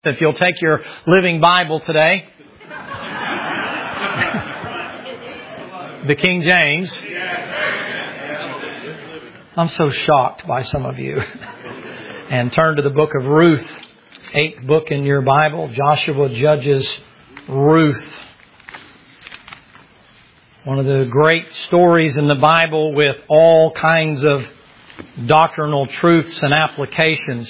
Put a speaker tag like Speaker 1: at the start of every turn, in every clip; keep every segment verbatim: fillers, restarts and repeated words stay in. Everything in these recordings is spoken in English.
Speaker 1: If you'll take your Living Bible today, the King James. I'm so shocked by some of you. And turn to the book of Ruth, eighth book in your Bible, Joshua, Judges, Ruth. One of the great stories in the Bible with all kinds of doctrinal truths and applications.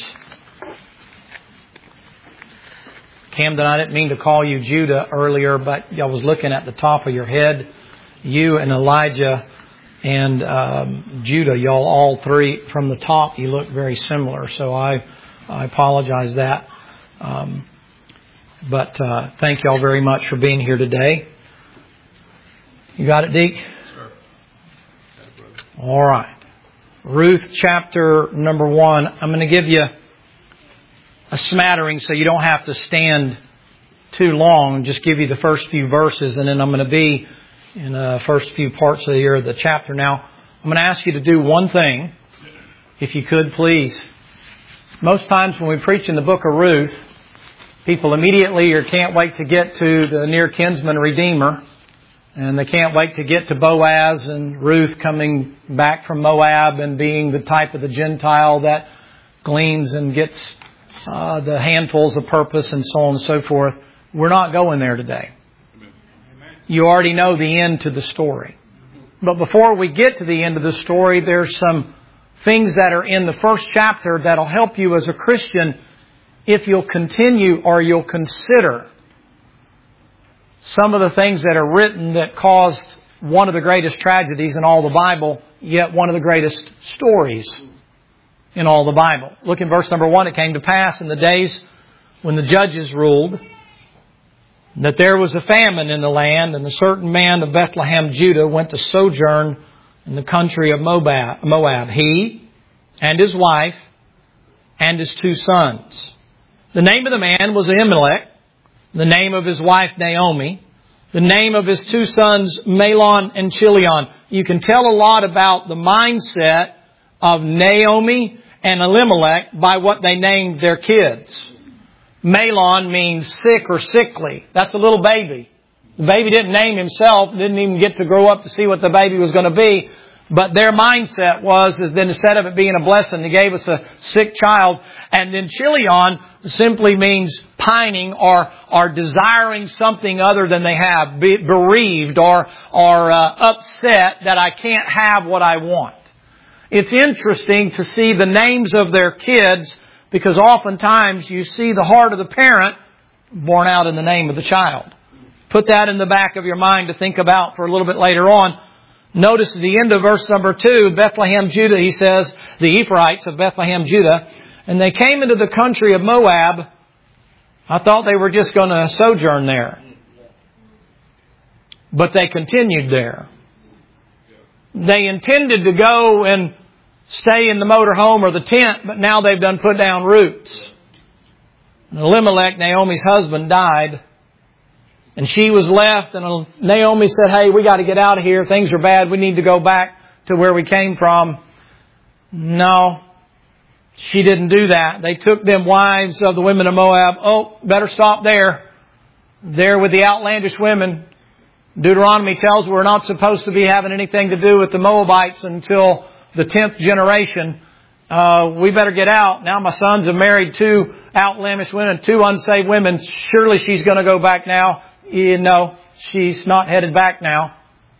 Speaker 1: Camden, I didn't mean to call you Judah earlier, but I was looking at the top of your head. You and Elijah and um, Judah, y'all all three from the top, you look very similar. So I, I apologize that. Um, but uh, thank y'all very much for being here today. You got it, Deke?
Speaker 2: Sure.
Speaker 1: All right. Ruth chapter number one. I'm going to give you a smattering so you don't have to stand too long. Just give you the first few verses, and then I'm going to be in the first few parts of the year of the chapter. Now, I'm going to ask you to do one thing, if you could, please. Most times when we preach in the book of Ruth, people immediately or can't wait to get to the near kinsman redeemer, and they can't wait to get to Boaz and Ruth coming back from Moab and being the type of the Gentile that gleans and gets Uh, the handfuls of purpose and so on and so forth. We're not going there today. You already know the end to the story. But before we get to the end of the story, there's some things that are in the first chapter that'll help you as a Christian if you'll continue or you'll consider some of the things that are written that caused one of the greatest tragedies in all the Bible, yet one of the greatest stories in all the Bible. Look in verse number one. It came to pass in the days when the judges ruled that there was a famine in the land, and a certain man of Bethlehem, Judah, went to sojourn in the country of Moab. Moab. He and his wife and his two sons. The name of the man was Elimelech. The name of his wife, Naomi. The name of his two sons, Mahlon and Chilion. You can tell a lot about the mindset of Naomi and Elimelech by what they named their kids. Mahlon means sick or sickly. That's a little baby. The baby didn't name himself, didn't even get to grow up to see what the baby was going to be. But their mindset was, is that instead of it being a blessing, they gave us a sick child. And then Chilion simply means pining or, or desiring something other than they have. Be bereaved or, or uh, upset that I can't have what I want. It's interesting to see the names of their kids, because oftentimes you see the heart of the parent born out in the name of the child. Put that in the back of your mind to think about for a little bit later on. Notice at the end of verse number two, Bethlehem, Judah, he says, the Ephraimites of Bethlehem, Judah, and they came into the country of Moab. I thought they were just going to sojourn there. But they continued there. They intended to go and stay in the motorhome or the tent, but now they've done put down roots. And Elimelech, Naomi's husband, died. And she was left, and Naomi said, hey, we got to get out of here. Things are bad. We need to go back to where we came from. No, she didn't do that. They took them wives of the women of Moab. Oh, better stop there. There with the outlandish women. Deuteronomy tells we're not supposed to be having anything to do with the Moabites until the tenth generation. Uh, we better get out. Now my sons have married two outlandish women, two unsaved women. Surely she's going to go back now. You know, she's not headed back now.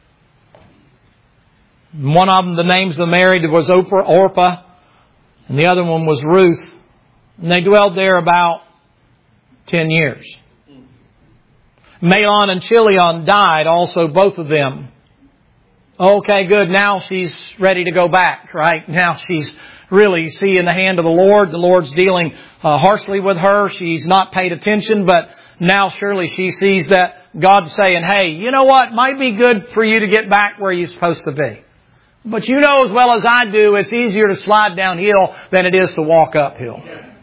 Speaker 1: One of them, the names of the married was Oprah, Orpah, and the other one was Ruth. And they dwelled there about ten years. Mahlon and Chilion died also, both of them. Okay, good. Now she's ready to go back, right? Now she's really seeing the hand of the Lord. The Lord's dealing uh, harshly with her. She's not paid attention, but now surely she sees that God's saying, hey, you know what? Might be good for you to get back where you're supposed to be. But you know as well as I do, it's easier to slide downhill than it is to walk uphill.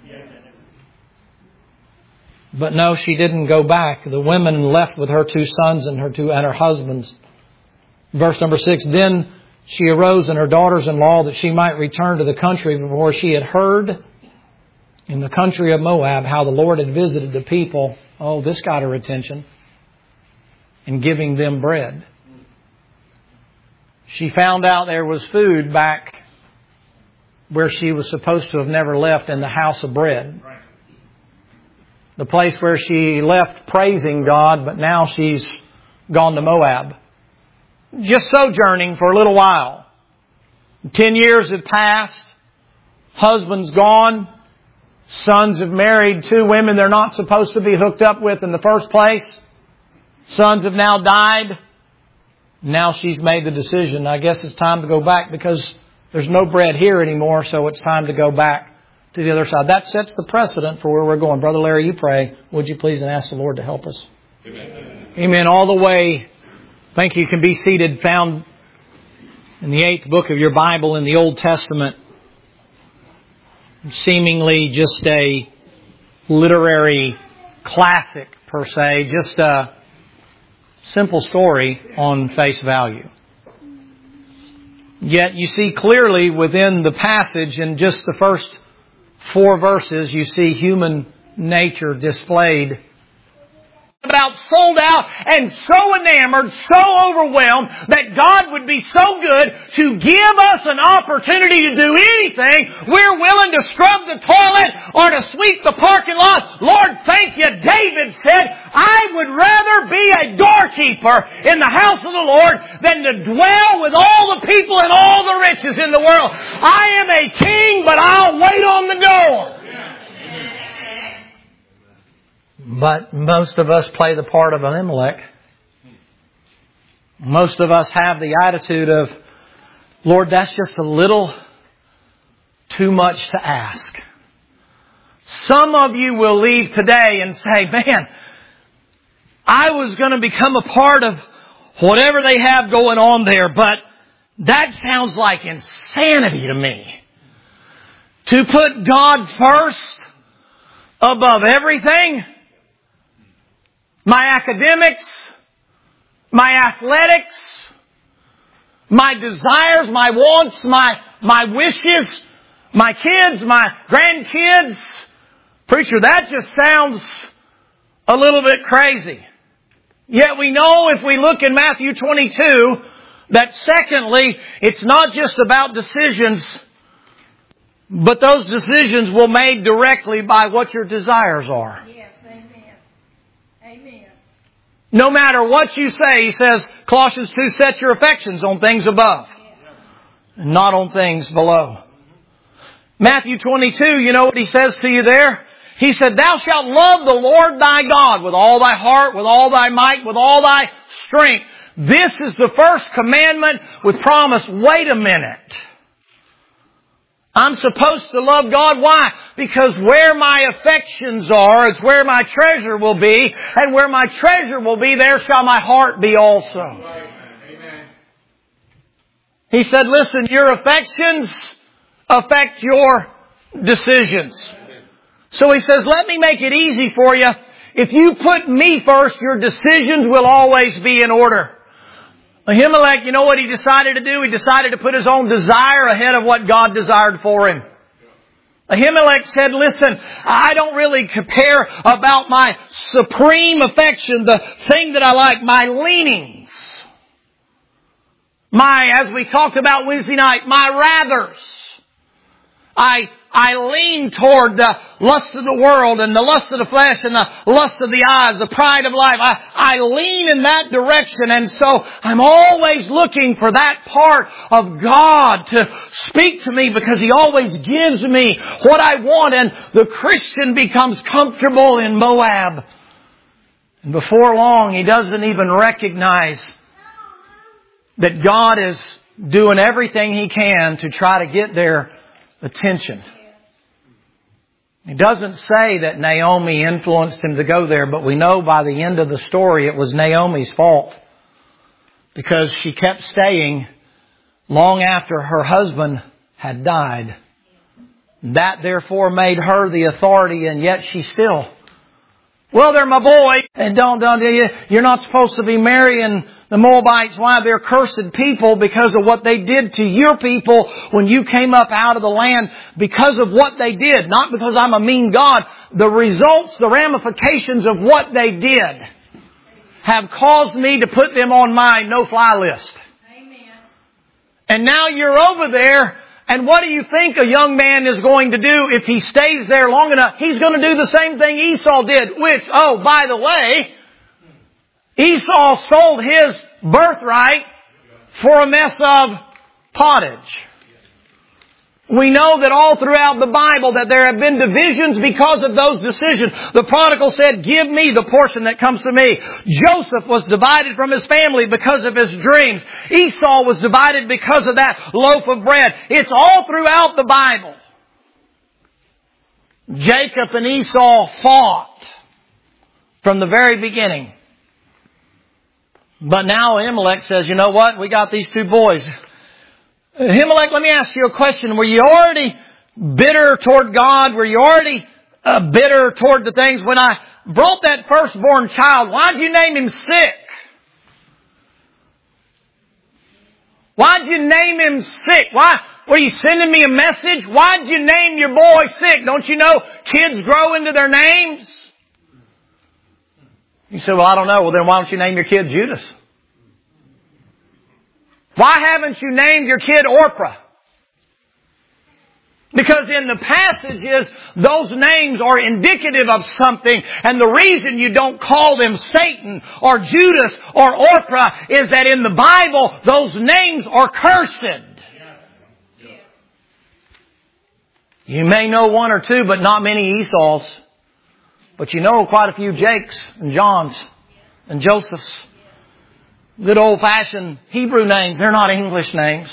Speaker 1: But no, she didn't go back. The women left with her two sons and her two and her husbands. Verse number six, then she arose and her daughters-in-law that she might return to the country before she had heard in the country of Moab, how the Lord had visited the people. Oh, this got her attention. And giving them bread. She found out there was food back where she was supposed to have never left, in the house of bread. The place where she left praising God, but now she's gone to Moab. Just sojourning for a little while. Ten years have passed. Husband's gone. Sons have married two women they're not supposed to be hooked up with in the first place. Sons have now died. Now she's made the decision. I guess it's time to go back because there's no bread here anymore, so it's time to go back to the other side. That sets the precedent for where we're going. Brother Larry, you pray, would you please, and ask the Lord to help us. Amen. Amen. All the way. Thank you. You can be seated. Found in the eighth book of your Bible in the Old Testament. Seemingly just a literary classic per se. Just a simple story on face value. Yet you see clearly within the passage, in just the first four verses, you see human nature displayed. About sold out and so enamored, so overwhelmed that God would be so good to give us an opportunity to do anything. We're willing to scrub the toilet or to sweep the parking lot. Lord, thank you. David said, I would rather be a doorkeeper in the house of the Lord than to dwell with all the people and all the riches in the world. I am a king, but I'll wait on the door. But most of us play the part of Elimelech. Most of us have the attitude of, Lord, that's just a little too much to ask. Some of you will leave today and say, man, I was going to become a part of whatever they have going on there, but that sounds like insanity to me. To put God first above everything. My academics, my athletics, my desires, my wants, my, my wishes, my kids, my grandkids. Preacher, that just sounds a little bit crazy. Yet we know if we look in Matthew twenty-two that secondly, it's not just about decisions, but those decisions will be made directly by what your desires are.
Speaker 2: Yes, amen. Amen.
Speaker 1: No matter what you say, he says, Colossians two, set your affections on things above, and not on things below. Matthew twenty-two, you know what he says to you there? He said, thou shalt love the Lord thy God with all thy heart, with all thy might, with all thy strength. This is the first commandment with promise. Wait a minute. I'm supposed to love God. Why? Because where my affections are is where my treasure will be. And where my treasure will be, there shall my heart be also. Amen. He said, listen, your affections affect your decisions. So he says, let me make it easy for you. If you put me first, your decisions will always be in order. Ahimelech, you know what he decided to do? He decided to put his own desire ahead of what God desired for him. Ahimelech said, listen, I don't really care about my supreme affection, the thing that I like, my leanings. My, as we talked about Wednesday night, my rathers. I I lean toward the lust of the world and the lust of the flesh and the lust of the eyes, the pride of life. I, I lean in that direction, and so I'm always looking for that part of God to speak to me because He always gives me what I want, and the Christian becomes comfortable in Moab. And before long, he doesn't even recognize that God is doing everything He can to try to get their attention. He doesn't say that Naomi influenced him to go there, but we know by the end of the story it was Naomi's fault because she kept staying long after her husband had died. That therefore made her the authority, and yet she still Well, they're my boy. And don't, don't, you're not supposed to be marrying the Moabites. Why? They're cursed people because of what they did to your people when you came up out of the land, because of what they did. Not because I'm a mean God. The results, the ramifications of what they did have caused me to put them on my no-fly list.
Speaker 2: Amen.
Speaker 1: And now you're over there, and what do you think a young man is going to do if he stays there long enough? He's going to do the same thing Esau did, which, oh, by the way, Esau sold his birthright for a mess of pottage. We know that all throughout the Bible that there have been divisions because of those decisions. The prodigal said, give me the portion that comes to me. Joseph was divided from his family because of his dreams. Esau was divided because of that loaf of bread. It's all throughout the Bible. Jacob and Esau fought from the very beginning. But now Ahimelech says, you know what? We got these two boys. Ahimelech, let me ask you a question. Were you already bitter toward God? Were you already uh, bitter toward the things? When I brought that firstborn child, why'd you name him Sick? Why'd you name him Sick? Why? Were you sending me a message? Why'd you name your boy Sick? Don't you know kids grow into their names? You said, well, I don't know. Well, then why don't you name your kid Judas? Why haven't you named your kid Orpah? Because in the passages, those names are indicative of something. And the reason you don't call them Satan or Judas or Orpah is that in the Bible, those names are cursed. You may know one or two, but not many Esau's. But you know quite a few Jakes and Johns and Josephs. Good old-fashioned Hebrew names. They're not English names.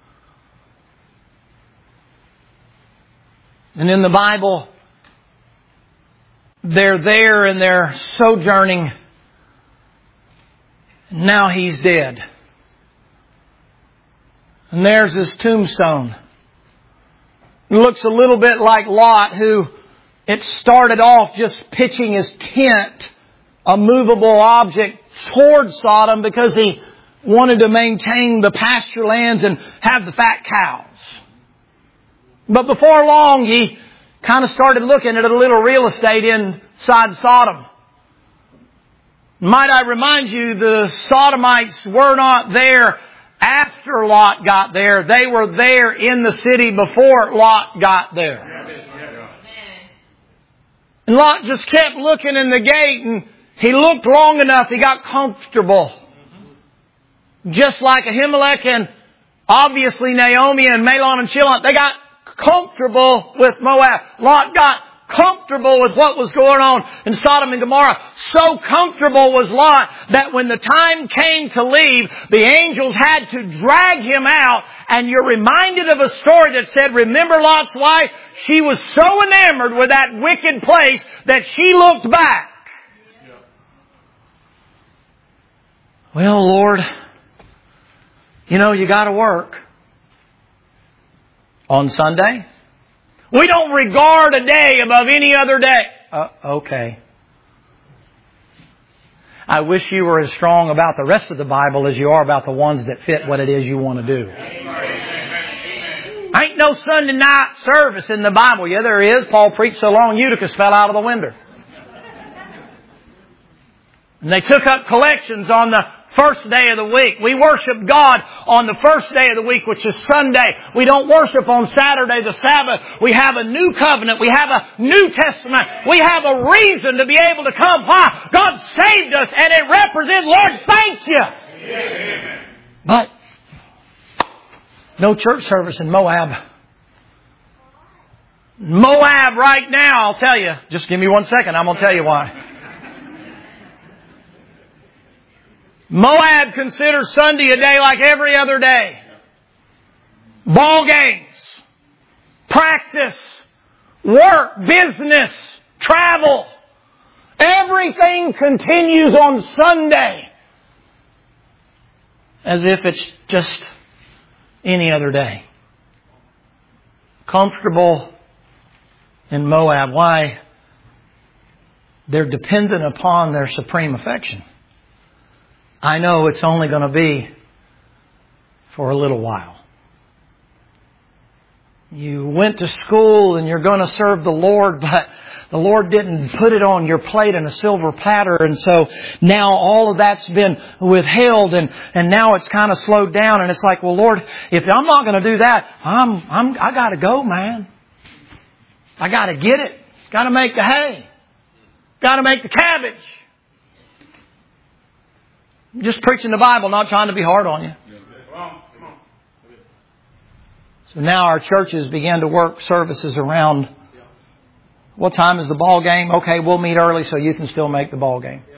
Speaker 1: And in the Bible, they're there and they're sojourning. Now he's dead. And there's his tombstone. It looks a little bit like Lot, who it started off just pitching his tent, a movable object, toward Sodom because he wanted to maintain the pasture lands and have the fat cows. But before long, he kind of started looking at a little real estate inside Sodom. Might I remind you, the Sodomites were not there after Lot got there. They were there in the city before Lot got there. And Lot just kept looking in the gate, and he looked long enough, he got comfortable. Just like Ahimelech and obviously Naomi and Mahlon and Chilion, they got comfortable with Moab. Lot got comfortable with what was going on in Sodom and Gomorrah. So comfortable was Lot that when the time came to leave, the angels had to drag him out. And you're reminded of a story that said, remember Lot's wife? She was so enamored with that wicked place that she looked back. Well, Lord, you know, you got to work. On Sunday? We don't regard a day above any other day. Uh, okay. I wish you were as strong about the rest of the Bible as you are about the ones that fit what it is you want to do. Amen. Ain't no Sunday night service in the Bible. Yeah, there is. Paul preached so long, Eutychus fell out of the window. And they took up collections on the first day of the week. We worship God on the first day of the week, which is Sunday. We don't worship on Saturday, the Sabbath. We have a new covenant. We have a New Testament. We have a reason to be able to come. Why? God saved us, and it represents, Lord, thank you. Amen. But no church service in Moab. Moab right now, I'll tell you. Just give me one second. I'm going to tell you why. Moab considers Sunday a day like every other day. Ball games, practice, work, business, travel. Everything continues on Sunday as if it's just any other day. Comfortable in Moab. Why? they're dependent upon their supreme affection. I know it's only going to be for a little while. You went to school and you're going to serve the Lord, but the Lord didn't put it on your plate in a silver platter. And so now all of that's been withheld and, and now it's kind of slowed down. And it's like, well, Lord, if I'm not going to do that, I'm, I'm, I got to go, man. I got to get it. Got to make the hay. Got to make the cabbage. I'm just preaching the Bible, not trying to be hard on you. So now our churches began to work services around, what time is the ball game? Okay, we'll meet early so you can still make the ball game.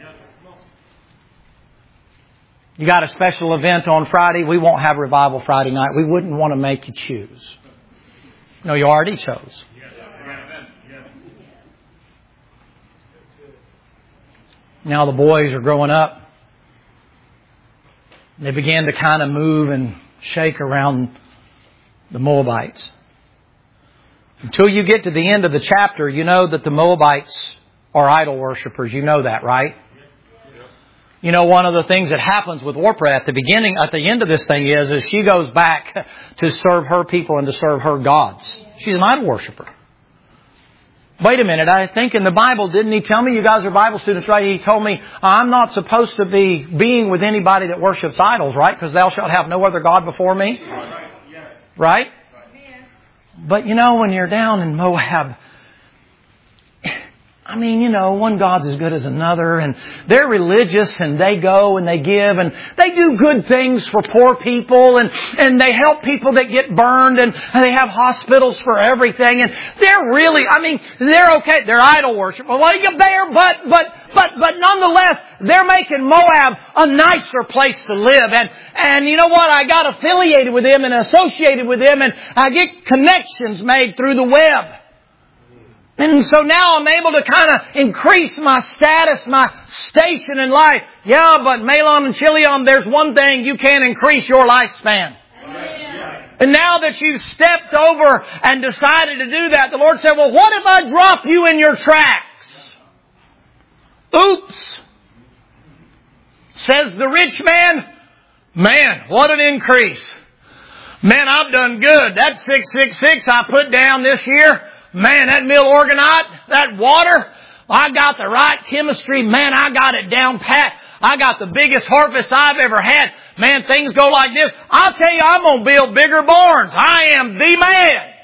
Speaker 1: You got a special event on Friday. We won't have revival Friday night. We wouldn't want to make you choose. No, you already chose. Now the boys are growing up. They began to kind of move and shake around the Moabites. Until you get to the end of the chapter, you know that the Moabites are idol worshippers. You know that, right? You know, one of the things that happens with Orpah at the beginning, at the end of this thing is, is she goes back to serve her people and to serve her gods. She's an idol worshiper. Wait a minute, I think in the Bible, didn't He tell me, you guys are Bible students, right? He told me, I'm not supposed to be being with anybody that worships idols, right? Because thou shalt have no other God before me. Right? But you know, when you're down in Moab, I mean, you know, one God's as good as another, and they're religious, and they go and they give, and they do good things for poor people, and, and they help people that get burned, and they have hospitals for everything, and they're really, I mean, they're okay. They're idol worship. Well, you bear, but, but, but, but nonetheless, they're making Moab a nicer place to live, and, and you know what? I got affiliated with them and associated with them, and I get connections made through the web. And so now I'm able to kind of increase my status, my station in life. Yeah, but Mahlon and Chilion, there's one thing, you can't increase your lifespan. Amen. And now that you've stepped over and decided to do that, the Lord said, well, what if I drop you in your tracks? Oops. Says the rich man, man, what an increase. Man, I've done good. That six six six I put down this year, man, that mill organite, that water, I got the right chemistry. Man, I got it down pat. I got the biggest harvest I've ever had. Man, things go like this. I'll tell you, I'm going to build bigger barns. I am the man.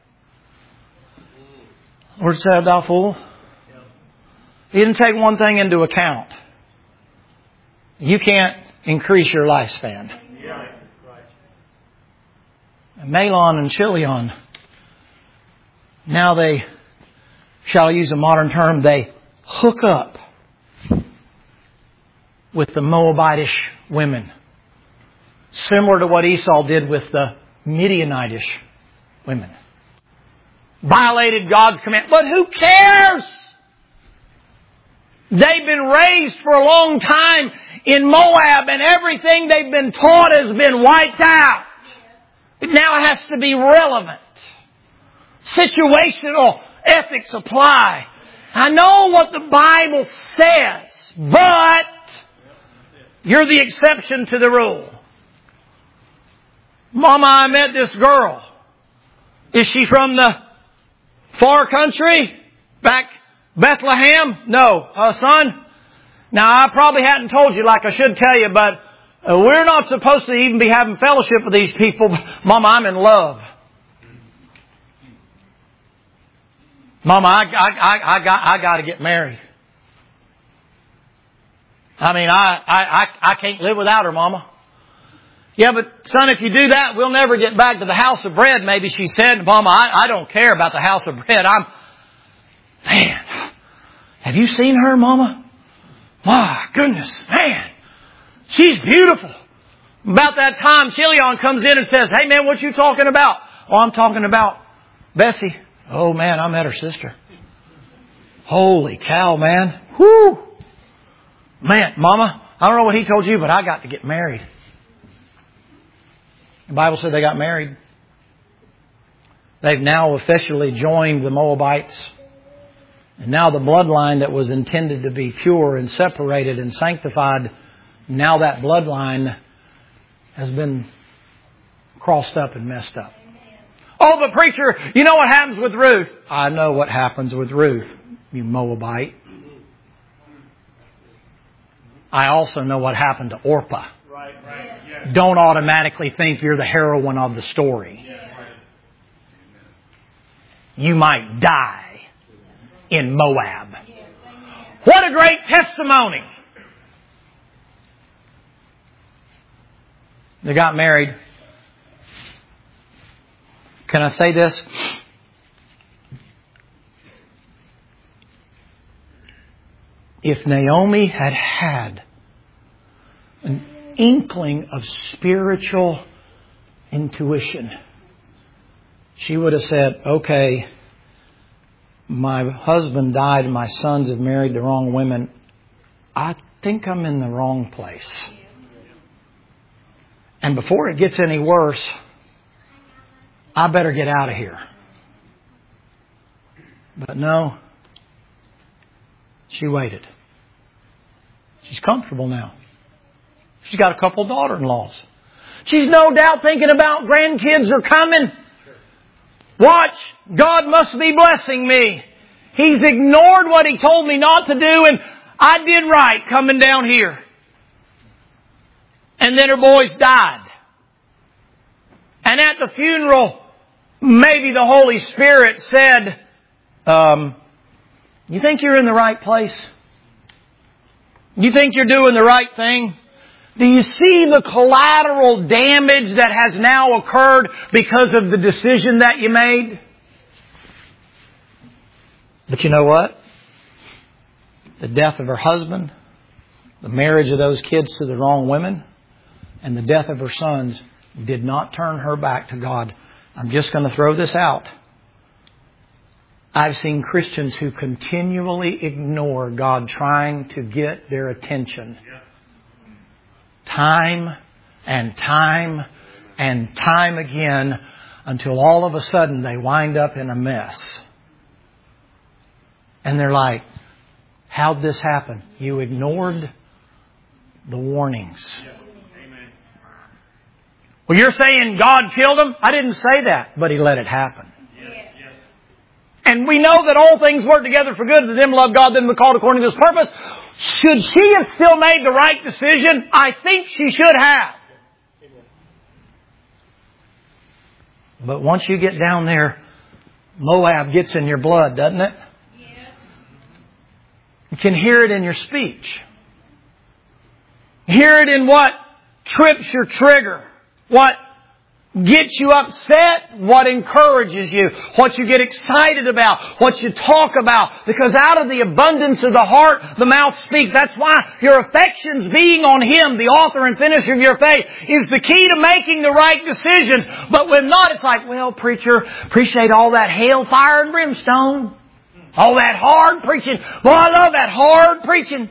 Speaker 1: Lord said, thou fool. He didn't take one thing into account. You can't increase your lifespan. And Mahlon and Chilion, now they, shall I use a modern term, they hook up with the Moabitish women. Similar to what Esau did with the Midianitish women. Violated God's command. But who cares? They've been raised for a long time in Moab, and everything they've been taught has been wiped out. It now has to be relevant. Situational ethics apply. I know what the Bible says, but you're the exception to the rule. Mama, I met this girl. Is she from the far country? Back Bethlehem? No. Uh, son? Now, I probably hadn't told you like I should tell you, but uh, we're not supposed to even be having fellowship with these people. Mama, I'm in love. Mama, I, I, I, I got, I got to get married. I mean, I, I, I, I can't live without her, Mama. Yeah, but son, if you do that, we'll never get back to the house of bread, maybe she said. Mama, I, I don't care about the house of bread. I'm, man, have you seen her, Mama? My goodness, man, she's beautiful. About that time, Chilion comes in and says, hey man, what you talking about? Oh, I'm talking about Bessie. Oh man, I met her sister. Holy cow, man. Whoo! Man, Mama, I don't know what he told you, but I got to get married. The Bible said they got married. They've now officially joined the Moabites. And now the bloodline that was intended to be pure and separated and sanctified, now that bloodline has been crossed up and messed up. Oh, but preacher, you know what happens with Ruth? I know what happens with Ruth, you Moabite. I also know what happened to Orpah.
Speaker 3: Right, right, yes.
Speaker 1: Don't automatically think you're the heroine of the story.
Speaker 3: Yes.
Speaker 1: You might die in Moab. What a great testimony! They got married. Can I say this? If Naomi had had an inkling of spiritual intuition, she would have said, okay, my husband died and my sons have married the wrong women. I think I'm in the wrong place. And before it gets any worse, I better get out of here. But no, she waited. She's comfortable now. She's got a couple daughter-in-laws. She's no doubt thinking about grandkids are coming. Watch, God must be blessing me. He's ignored what He told me not to do, and I did right coming down here. And then her boys died. And at the funeral, maybe the Holy Spirit said, um, you think you're in the right place? You think you're doing the right thing? Do you see the collateral damage that has now occurred because of the decision that you made? But you know what? The death of her husband, the marriage of those kids to the wrong women, and the death of her sons did not turn her back to God. I'm just going to throw this out. I've seen Christians who continually ignore God trying to get their attention. Time and time and time again until all of a sudden they wind up in a mess. And they're like, how'd this happen? You ignored the warnings. Well, you're saying God killed him? I didn't say that, but He let it happen. And we know that all things work together for good to them who love God, them who are called according to His purpose. Should she have still made the right decision? I think she should have. But once you get down there, Moab gets in your blood, doesn't it? You can hear it in your speech. Hear it in what trips your trigger. What gets you upset, what encourages you, what you get excited about, what you talk about. Because out of the abundance of the heart, the mouth speaks. That's why your affections being on Him, the author and finisher of your faith, is the key to making the right decisions. But when not, it's like, well, preacher, appreciate all that hell, fire, and brimstone. All that hard preaching. Well, I love that hard preaching.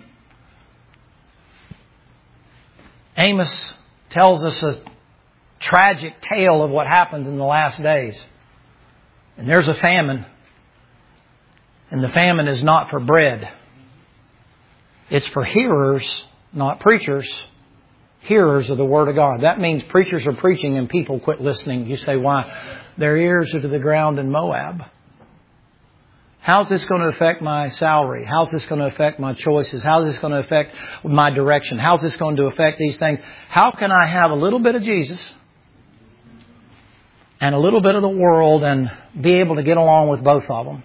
Speaker 1: Amos tells us a tragic tale of what happens in the last days. And there's a famine. And the famine is not for bread. It's for hearers, not preachers. Hearers of the Word of God. That means preachers are preaching and people quit listening. You say, why? Their ears are to the ground in Moab. How's this going to affect my salary? How's this going to affect my choices? How's this going to affect my direction? How's this going to affect these things? How can I have a little bit of Jesus and a little bit of the world and be able to get along with both of them?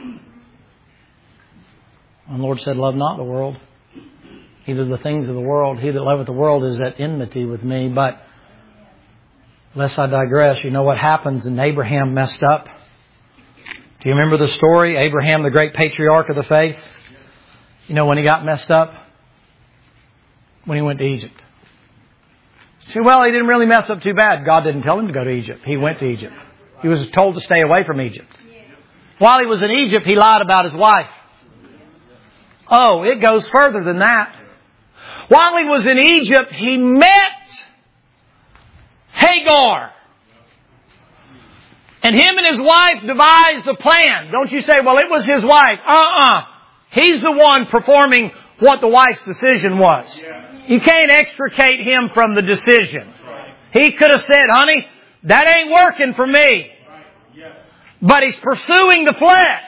Speaker 1: And the Lord said, love not the world, either the things of the world. He that loveth the world is at enmity with me. But lest I digress, you know what happens? And Abraham messed up. Do you remember the story? Abraham, the great patriarch of the faith. You know when he got messed up? When he went to Egypt. You say, well, he didn't really mess up too bad. God didn't tell him to go to Egypt. He went to Egypt. He was told to stay away from Egypt. While he was in Egypt, he lied about his wife. Oh, it goes further than that. While he was in Egypt, he met Hagar. And him and his wife devised the plan. Don't you say, well, it was his wife. Uh-uh. He's the one performing what the wife's decision was. You can't extricate him from the decision. He could have said, honey, that ain't working for me. But he's pursuing the flesh.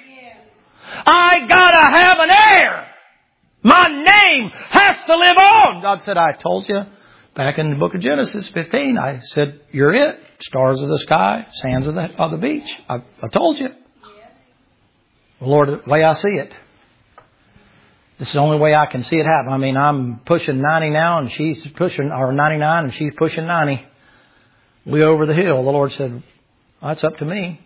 Speaker 1: I gotta have an heir. My name has to live on. God said, I told you back in the book of Genesis fifteen, I said, you're it. Stars of the sky, sands of the, of the beach. I, I told you. Well, Lord, the way I see it, this is the only way I can see it happen. I mean, I'm pushing ninety now and she's pushing, or ninety-nine and she's pushing ninety. We over the hill. The Lord said, that's up to me.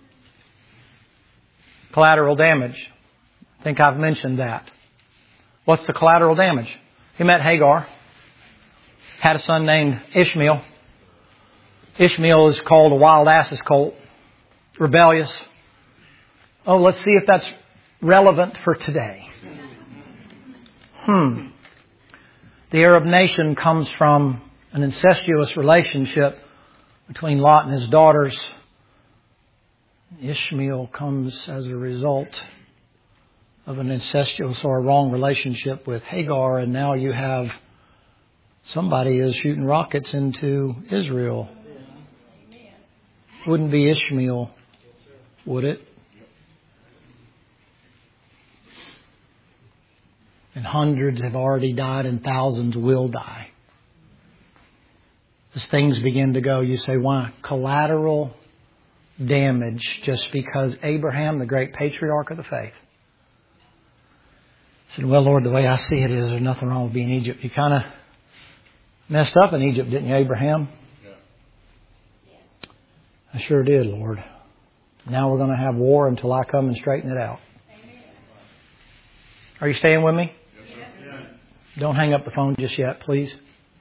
Speaker 1: Collateral damage. I think I've mentioned that. What's the collateral damage? He met Hagar. Had a son named Ishmael. Ishmael is called a wild ass's colt. Rebellious. Oh, let's see if that's relevant for today. Hmm. The Arab nation comes from an incestuous relationship between Lot and his daughters. Ishmael comes as a result of an incestuous or a wrong relationship with Hagar, and now you have somebody is shooting rockets into Israel. Wouldn't be Ishmael, would it? And hundreds have already died and thousands will die. As things begin to go, you say, why? Collateral damage, just because Abraham, the great patriarch of the faith, said, well, Lord, the way I see it is there's nothing wrong with being in Egypt. You kind of messed up in Egypt, didn't you, Abraham? Yeah. I sure did, Lord. Now we're going to have war until I come and straighten it out. Amen. Are you staying with me? Yes, sir. Don't hang up the phone just yet, please.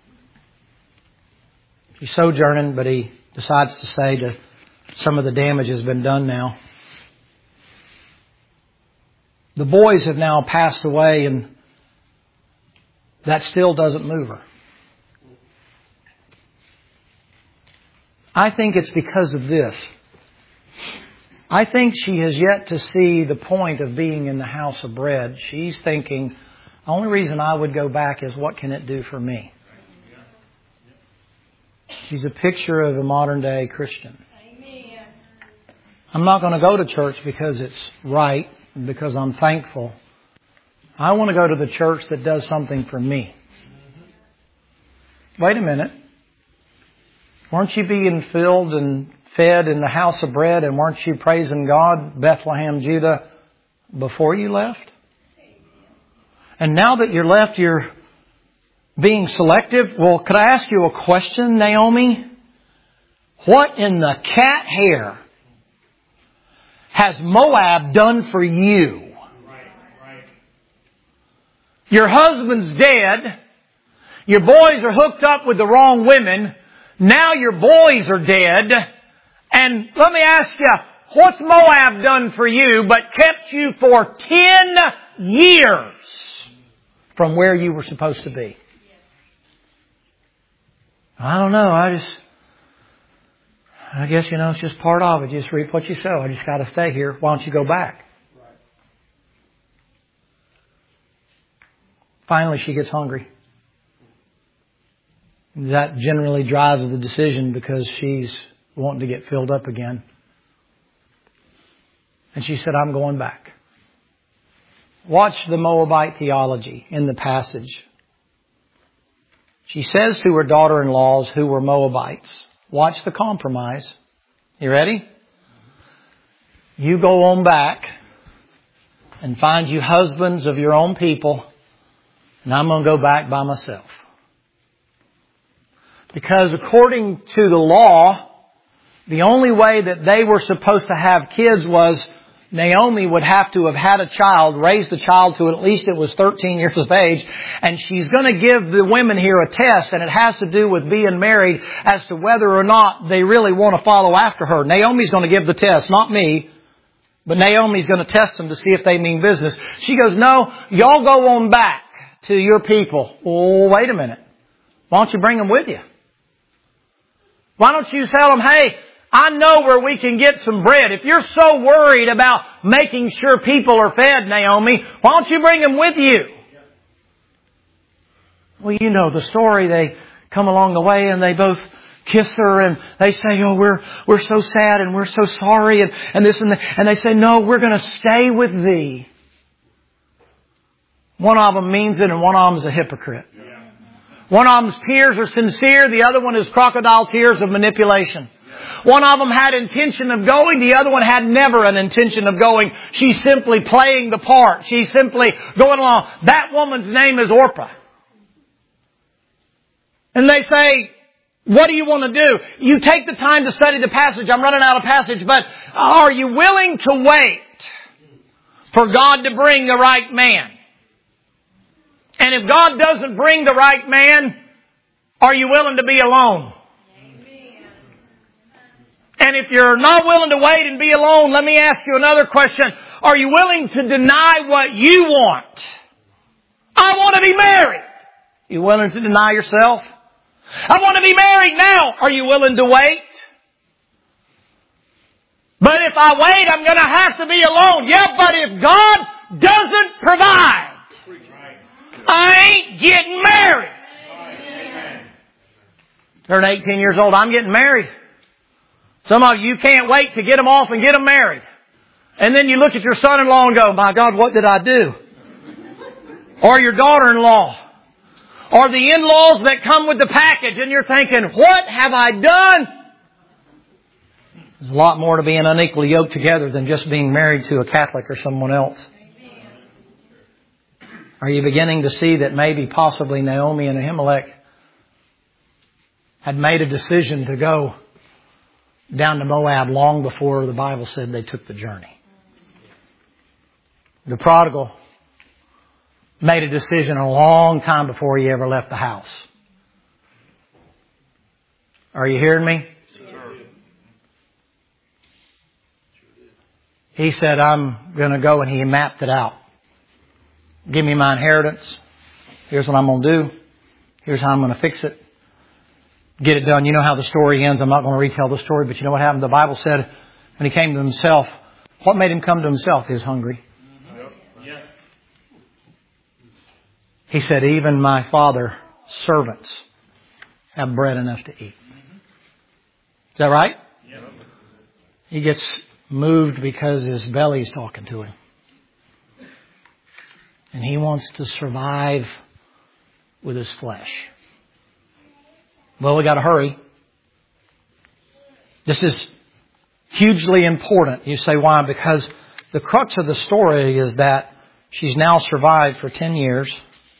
Speaker 1: He's sojourning, but he decides to say that some of the damage has been done now. The boys have now passed away, and that still doesn't move her. I think it's because of this. I think she has yet to see the point of being in the house of bread. She's thinking, the only reason I would go back is what can it do for me? She's a picture of a modern day Christian. Amen. I'm not going to go to church because it's right, because I'm thankful. I want to go to the church that does something for me. Wait a minute. Weren't you being filled and fed in the house of bread, and weren't you praising God, Bethlehem, Judah, before you left? And now that you're left, you're being selective. Well, could I ask you a question, Naomi? What in the cat hair has Moab done for you? Your husband's dead. Your boys are hooked up with the wrong women. Now your boys are dead. And let me ask you, what's Moab done for you but kept you for ten years from where you were supposed to be? I don't know. I just, I guess, you know, it's just part of it. You just reap what you sow. I just got to stay here. Why don't you go back? Right. Finally, she gets hungry. That generally drives the decision because she's wanting to get filled up again. And she said, I'm going back. Watch the Moabite theology in the passage. She says to her daughter-in-laws who were Moabites, watch the compromise. You ready? You go on back and find you husbands of your own people, and I'm going to go back by myself. Because according to the law, the only way that they were supposed to have kids was Naomi would have to have had a child, raised the child to at least it was thirteen years of age. And she's going to give the women here a test, and it has to do with being married as to whether or not they really want to follow after her. Naomi's going to give the test, not me. But Naomi's going to test them to see if they mean business. She goes, no, y'all go on back to your people. Oh, wait a minute. Why don't you bring them with you? Why don't you tell them, hey, I know where we can get some bread. If you're so worried about making sure people are fed, Naomi, why don't you bring them with you? Well, you know the story. They come along the way and they both kiss her and they say, oh, we're, we're so sad and we're so sorry and, and this and that. And they say, no, we're going to stay with thee. One of them means it and one of them is a hypocrite. One of them's tears are sincere. The other one is crocodile tears of manipulation. One of them had intention of going. The other one had never an intention of going. She's simply playing the part. She's simply going along. That woman's name is Orpah. And they say, what do you want to do? You take the time to study the passage. I'm running out of passage. But are you willing to wait for God to bring the right man? And if God doesn't bring the right man, are you willing to be alone? Amen. And if you're not willing to wait and be alone, let me ask you another question. Are you willing to deny what you want? I want to be married. You willing to deny yourself? I want to be married now. Are you willing to wait? But if I wait, I'm going to have to be alone. Yeah, but if God doesn't provide, I ain't getting married. Amen. Turn eighteen years old. I'm getting married. Some of you can't wait to get them off and get them married. And then you look at your son-in-law and go, my God, what did I do? Or your daughter-in-law. Or the in-laws that come with the package and you're thinking, what have I done? There's a lot more to being unequally yoked together than just being married to a Catholic or someone else. Are you beginning to see that maybe possibly Naomi and Ahimelech had made a decision to go down to Moab long before the Bible said they took the journey? The prodigal made a decision a long time before he ever left the house. Are you hearing me? Sure. He said, I'm going to go, and he mapped it out. Give me my inheritance. Here's what I'm going to do. Here's how I'm going to fix it. Get it done. You know how the story ends. I'm not going to retell the story, but you know what happened? The Bible said when he came to himself, what made him come to himself? He was hungry. Yep. He said, even my father's servants have bread enough to eat. Is that right? Yep. He gets moved because his belly's talking to him. And he wants to survive with his flesh. Well, we got to hurry. This is hugely important. You say, why? Because the crux of the story is that she's now survived for ten years.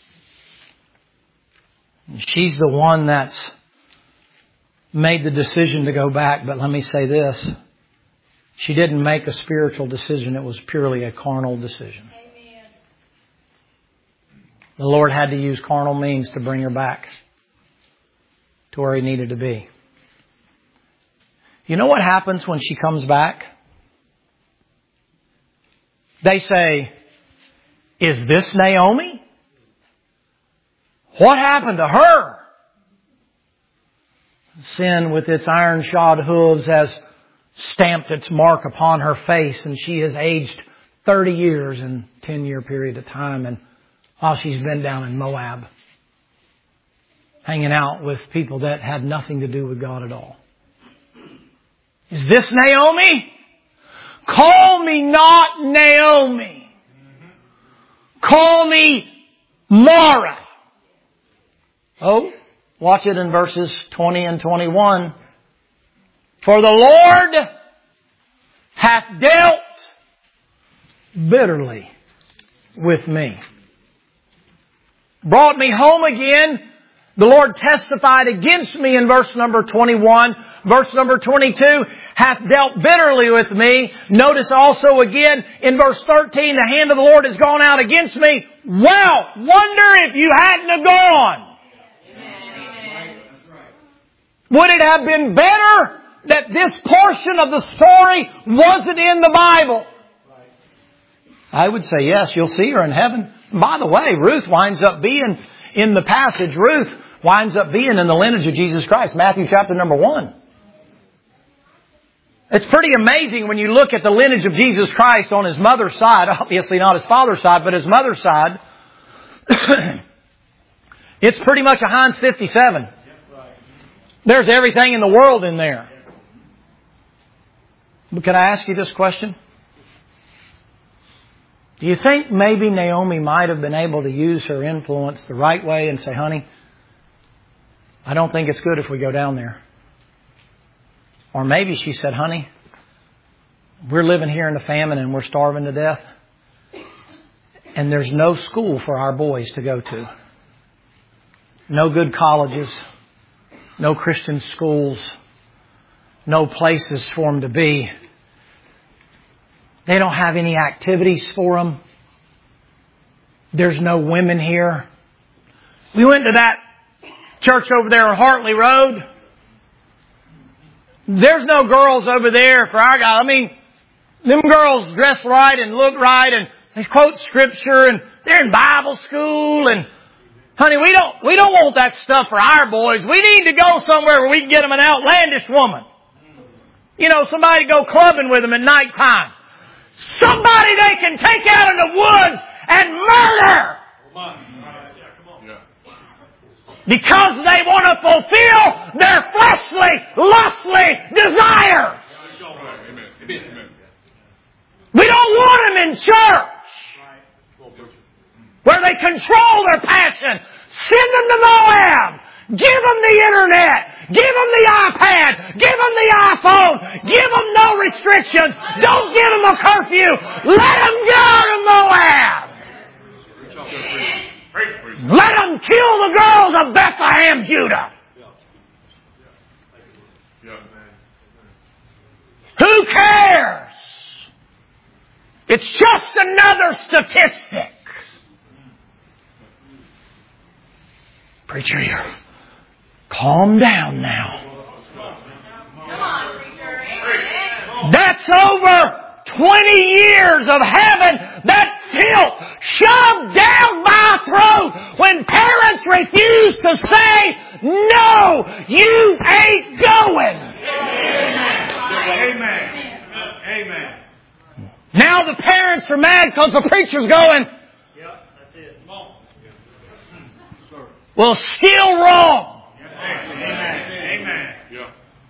Speaker 1: She's the one that's made the decision to go back. But let me say this. She didn't make a spiritual decision. It was purely a carnal decision. The Lord had to use carnal means to bring her back to where He needed to be. You know what happens when she comes back? They say, is this Naomi? What happened to her? Sin with its iron-shod hooves has stamped its mark upon her face, and she has aged thirty years in a ten-year period of time, and while she's been down in Moab, hanging out with people that had nothing to do with God at all. Is this Naomi? Call me not Naomi. Call me Mara. Oh, watch it in verses twenty and twenty-one. For the Lord hath dealt bitterly with me. Brought me home again. The Lord testified against me in verse number twenty-one. Verse number twenty-two, hath dealt bitterly with me. Notice also again in verse thirteen, the hand of the Lord has gone out against me. Well, wonder if you hadn't have gone. Amen. Would it have been better that this portion of the story wasn't in the Bible? I would say yes, you'll see her in heaven. By the way, Ruth winds up being in the passage. Ruth winds up being in the lineage of Jesus Christ. Matthew chapter number one. It's pretty amazing when you look at the lineage of Jesus Christ on His mother's side, obviously not His father's side, but His mother's side. It's pretty much a Heinz fifty-seven. There's everything in the world in there. But can I ask you this question? Do you think maybe Naomi might have been able to use her influence the right way and say, honey, I don't think it's good if we go down there. Or maybe she said, honey, we're living here in the famine and we're starving to death. And there's no school for our boys to go to. No good colleges. No Christian schools. No places for them to be. They don't have any activities for them. There's no women here. We went to that church over there on Hartley Road. There's no girls over there for our guy. I mean, them girls dress right and look right and they quote scripture and they're in Bible school and honey, we don't, we don't want that stuff for our boys. We need to go somewhere where we can get them an outlandish woman. You know, somebody to go clubbing with them at nighttime. Somebody they can take out in the woods and murder. Because they want to fulfill their fleshly, lustly desires. We don't want them in church where they control their passion. Send them to Moab. Give them the internet. Give them the iPad. Give them the iPhone. Give them no restrictions. Don't give them a curfew. Let them go to Moab. Let them kill the girls of Bethlehem, Judah. Who cares? It's just another statistic. Preacher, you're calm down now. That's over twenty years of having that filth shoved down my throat when parents refuse to say, no, you ain't going.
Speaker 3: Amen. Amen.
Speaker 1: Now the parents are mad because the preacher's going,
Speaker 3: Yep, that's it.
Speaker 1: well, still wrong.
Speaker 3: Amen. Amen. Yeah.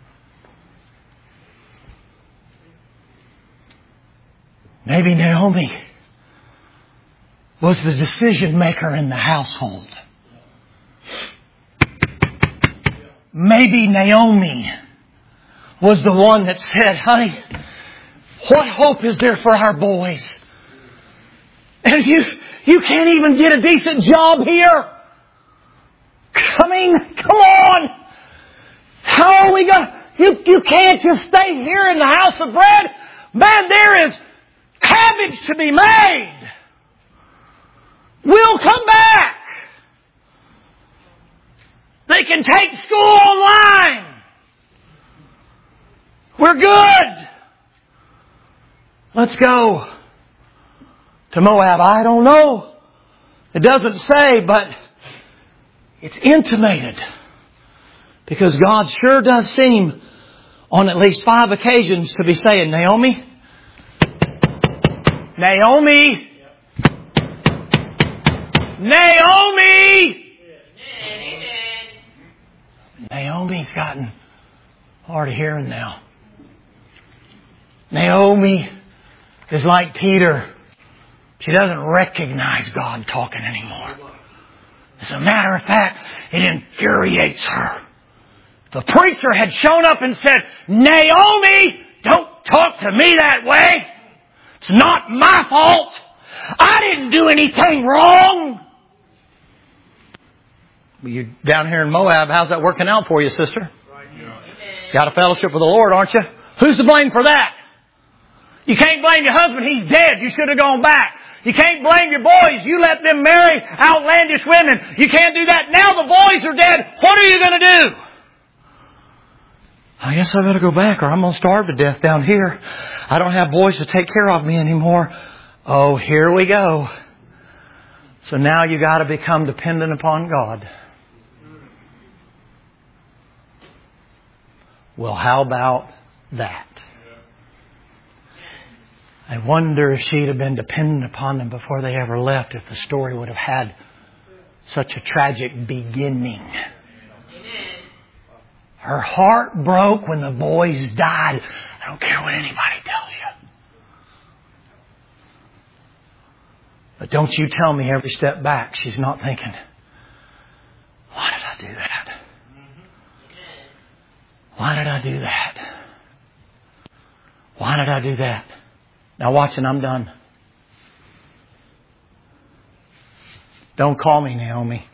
Speaker 1: Maybe Naomi was the decision maker in the household. Maybe Naomi was the one that said, honey, what hope is there for our boys? And you, you can't even get a decent job here. I mean, come on. How are we going to... You, you can't just stay here in the house of bread. Man, there is cabbage to be made. We'll come back. They can take school online. We're good. Let's go to Moab. I don't know. It doesn't say, but it's intimated. Because God sure does seem on at least five occasions to be saying, Naomi, Naomi, Naomi. Naomi's gotten hard of hearing now. Naomi is like Peter. She doesn't recognize God talking anymore. As a matter of fact, it infuriates her. The preacher had shown up and said, Naomi, don't talk to me that way. It's not my fault. I didn't do anything wrong. You're down here in Moab. How's that working out for you, sister? Got a fellowship with the Lord, aren't you? Who's to blame for that? You can't blame your husband. He's dead. You should have gone back. You can't blame your boys. You let them marry outlandish women. You can't do that. Now the boys are dead. What are you going to do? I guess I better go back or I'm going to starve to death down here. I don't have boys to take care of me anymore. Oh, here we go. So now you got to become dependent upon God. Well, how about that? I wonder if she'd have been dependent upon them before they ever left, if the story would have had such a tragic beginning. Her heart broke when the boys died. I don't care what anybody tells you. But don't you tell me every step back she's not thinking, why did I do that? Why did I do that? Why did I do that? Now watch, and I'm done. Don't call me Naomi.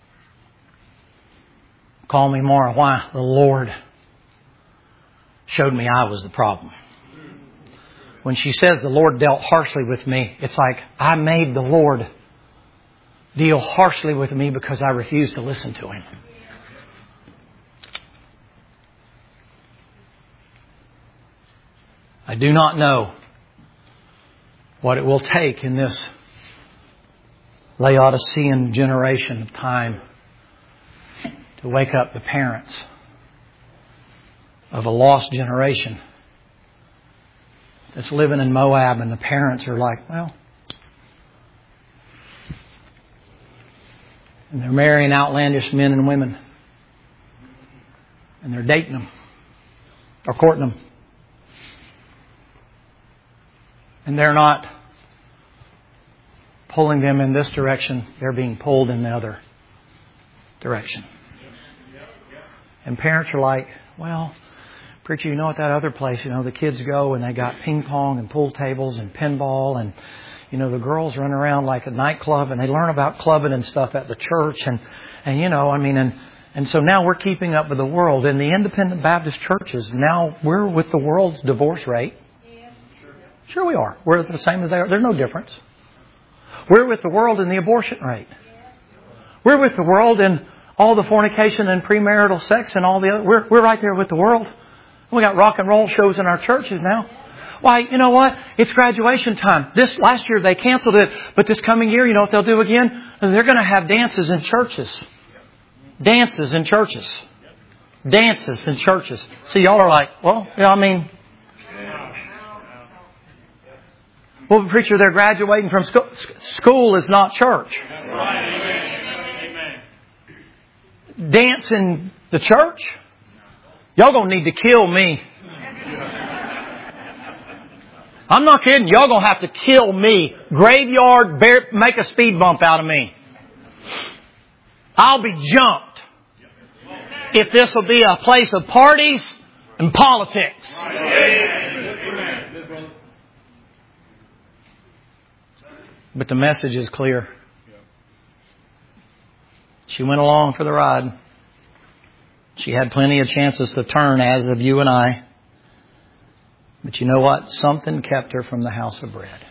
Speaker 1: Call me Mara. Why? The Lord showed me I was the problem. When she says the Lord dealt harshly with me, it's like I made the Lord deal harshly with me because I refused to listen to Him. I do not know what it will take in this Laodicean generation of time to wake up the parents of a lost generation that's living in Moab, and the parents are like, well, and they're marrying outlandish men and women, and they're dating them or courting them, and they're not pulling them in this direction, they're being pulled in the other direction. And parents are like, well, preacher, you know, at that other place, you know, the kids go and they got ping pong and pool tables and pinball, and, you know, the girls run around like a nightclub, and they learn about clubbing and stuff at the church. And, and you know, I mean, and, and so now we're keeping up with the world. In the independent Baptist churches, now we're with the world's divorce rate. Sure we are. We're the same as they are. There's no difference. We're with the world in the abortion rate. We're with the world in all the fornication and premarital sex and all the other. We're, we're right there with the world. We got rock and roll shows in our churches now. Why, you know what? It's graduation time. This last year they canceled it, but this coming year, you know what they'll do again? They're going to have dances in churches. Dances in churches. Dances in churches. See, y'all are like, well, yeah, I mean, well, preacher, they're graduating from school. School is not church. Dance in the church? Y'all gonna need to kill me. I'm not kidding. Y'all gonna have to kill me. Graveyard, bear, make a speed bump out of me. I'll be jumped if this will be a place of parties and politics. But the message is clear. She went along for the ride. She had plenty of chances to turn, as of you and I. But you know what? Something kept her from the house of bread.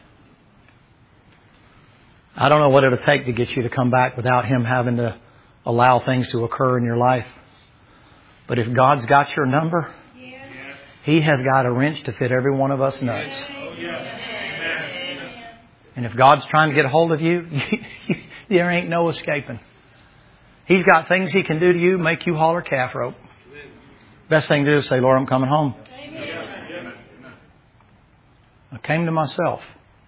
Speaker 1: I don't know what it'll take to get you to come back without Him having to allow things to occur in your life. But if God's got your number, He has got a wrench to fit every one of us nuts. And if God's trying to get a hold of you, there ain't no escaping. He's got things He can do to you, make you holler calf rope. Best thing to do is say, Lord, I'm coming home. I came to myself.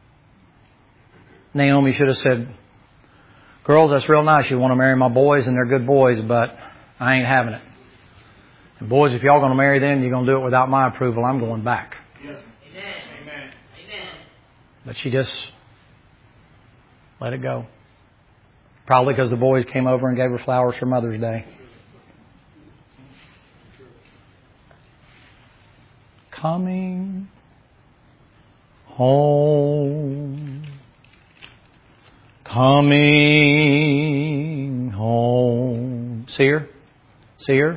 Speaker 1: Naomi should have said, girls, that's real nice. You want to marry my boys, and they're good boys, but I ain't having it. And boys, if y'all going to marry them, you're going to do it without my approval. I'm going back.
Speaker 3: Yes. Amen.
Speaker 1: But she just let it go. Probably because the boys came over and gave her flowers for Mother's Day. Coming home. Coming home. See her? See her?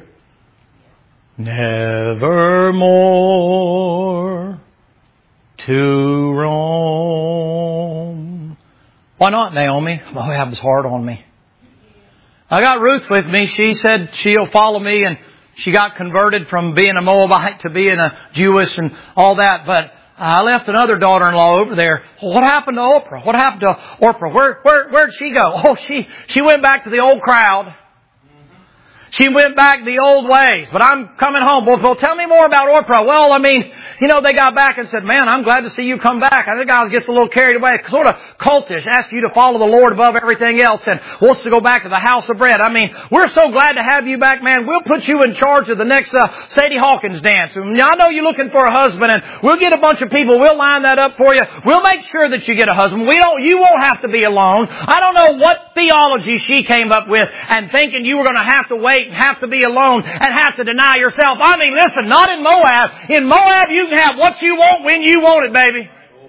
Speaker 1: Nevermore to roam. Why not, Naomi? Moab was hard on me. I got Ruth with me. She said she'll follow me, and she got converted from being a Moabite to being a Jewish and all that. But I left another daughter-in-law over there. What happened to Oprah? What happened to Oprah? Where, where, where'd she go? Oh, she, she went back to the old crowd. She went back the old ways, but I'm coming home. Well, well, tell me more about Orpah. Well, I mean, you know, they got back and said, man, I'm glad to see you come back. I think I gets a little carried away, sort of cultish, asks you to follow the Lord above everything else and wants to go back to the house of bread. I mean, we're so glad to have you back, man. We'll put you in charge of the next uh, Sadie Hawkins dance. And I know you're looking for a husband, and we'll get a bunch of people. We'll line that up for you. We'll make sure that you get a husband. We don't. You won't have to be alone. I don't know what theology she came up with and thinking you were going to have to wait and have to be alone and have to deny yourself. I mean, listen, not in Moab. In Moab, you can have what you want when you want it, baby.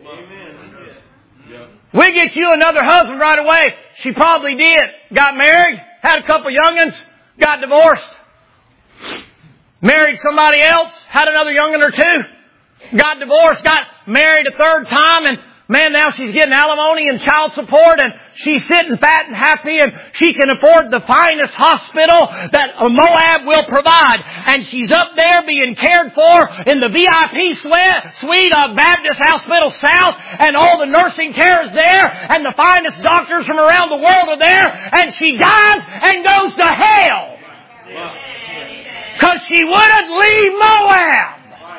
Speaker 1: We get you another husband right away. She probably did. Got married, had a couple young'uns, got divorced. Married somebody else, had another young'un or two, got divorced, got married a third time, and man, now she's getting alimony and child support, and she's sitting fat and happy, and she can afford the finest hospital that Moab will provide. And she's up there being cared for in the V I P suite of Baptist Hospital South, and all the nursing care is there, and the finest doctors from around the world are there, and she dies and goes to hell. Because she wouldn't leave Moab.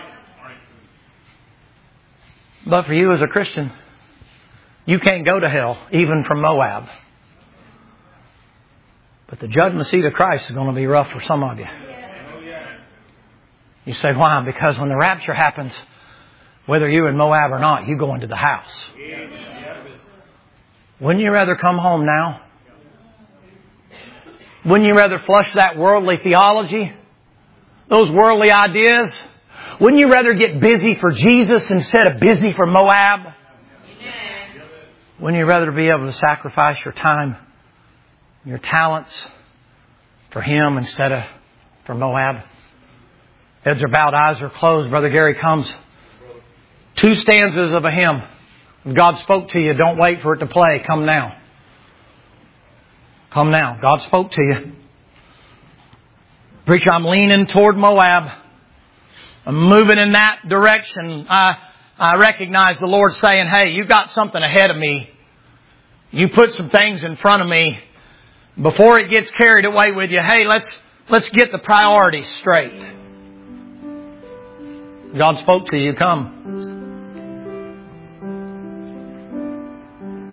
Speaker 1: But for you as a Christian, you can't go to hell, even from Moab. But the judgment seat of Christ is going to be rough for some of you. You say, why? Because when the rapture happens, whether you're in Moab or not, you go into the house. Wouldn't you rather come home now? Wouldn't you rather flush that worldly theology? Those worldly ideas? Wouldn't you rather get busy for Jesus instead of busy for Moab? Amen. Wouldn't you rather be able to sacrifice your time, your talents for Him instead of for Moab? Heads are bowed, eyes are closed. Brother Gary comes. Two stanzas of a hymn. If God spoke to you, don't wait for it to play. Come now. Come now. God spoke to you. Preacher, I'm leaning toward Moab. I'm moving in that direction. I, I recognize the Lord saying, hey, you've got something ahead of me. You put some things in front of me. Before it gets carried away with you, hey, let's, let's get the priorities straight. God spoke to you, come.